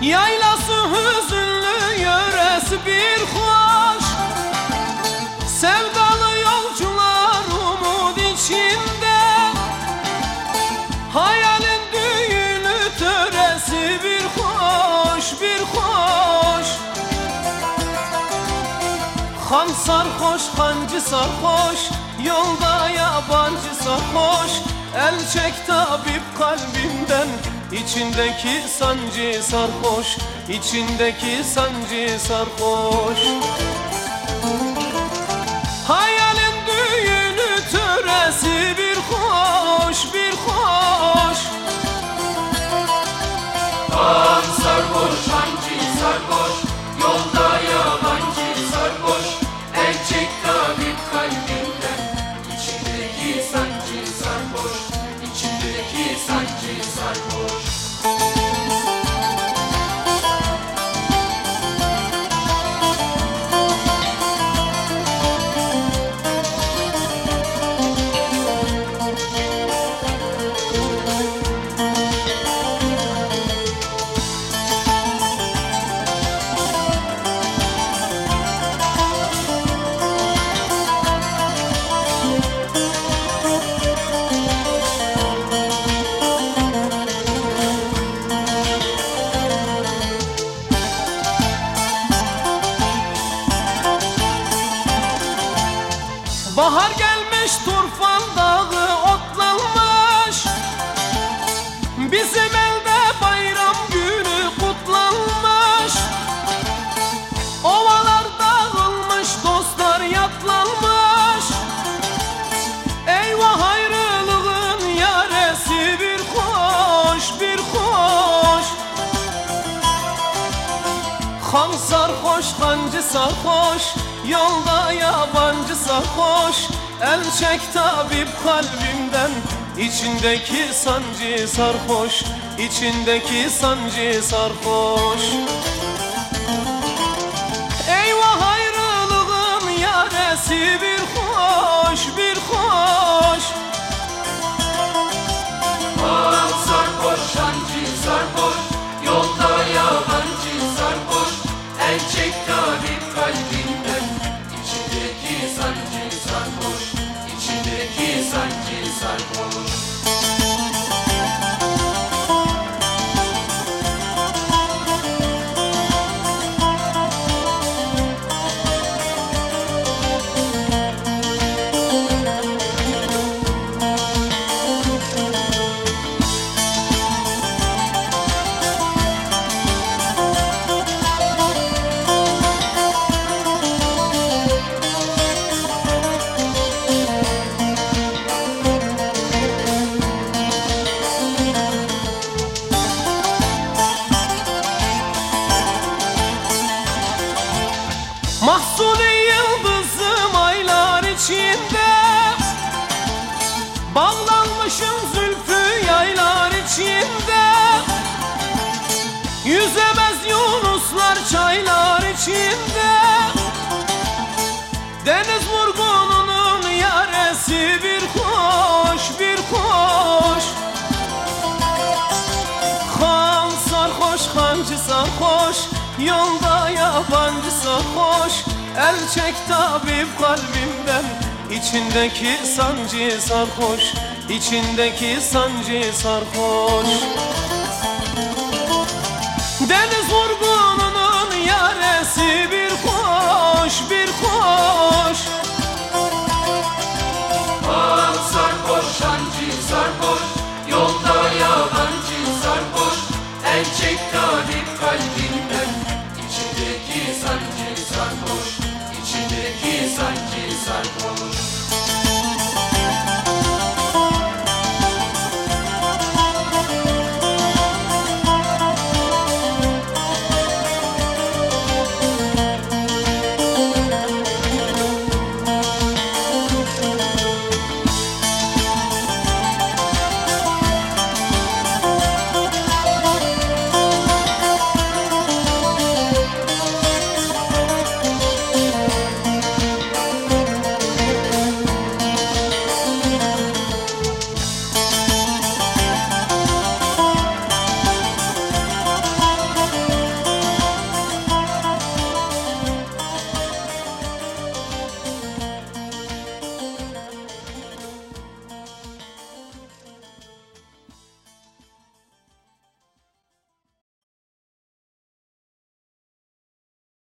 Yaylası hüzünlü, yöresi bir hoş. Sevdalı yolcular umut içinde, hayalin düğünü töresi bir hoş, bir hoş. Han sarhoş, hancı sarhoş, yolda yabancı sarhoş. El çek tabip kalbimden, içindeki sancı sarhoş, içindeki sancı sarhoş. Hayalin düğünü töresi bir hoş, bir hoş. Han sarhoş, hancı sarhoş, yolda yabancı sarhoş. El çek tabip kalbimden, içindeki sancı sarhoş, içindeki sancı sarhoş. Bahar gelmiş, Turfan dağı otlanmış. Bizim elde bayram günü kutlanmış. Ovalar dağılmış, dostlar yatlanmış. Eyvah ayrılığın yaresi bir hoş, bir hoş. Han sarhoş, hancı sarhoş, yolda yabancı sarhoş. El çek tabip kalbimden, içindeki sancı sarhoş, içindeki sancı sarhoş. Eyvah ayrılığın yaresi bir hoş, bir hoş. Han sarhoş, hancı sarhoş, yolda yabancı sarhoş. El çek tabip kalbimden, içindeki sancı sarhoş, içindeki sancı sarhoş. Mahsuni yıldızım aylar içinde, bağlanmışım zülfü yaylar içinde. Yüzemez yunuslar çaylar içinde. Deniz vurgununun yaresi bir hoş, bir hoş. Han sarhoş, hancı sarhoş, yolda yabancı sarhoş. El çek tabip kalbimden, içindeki sancı sarhoş, içindeki sancı sarhoş.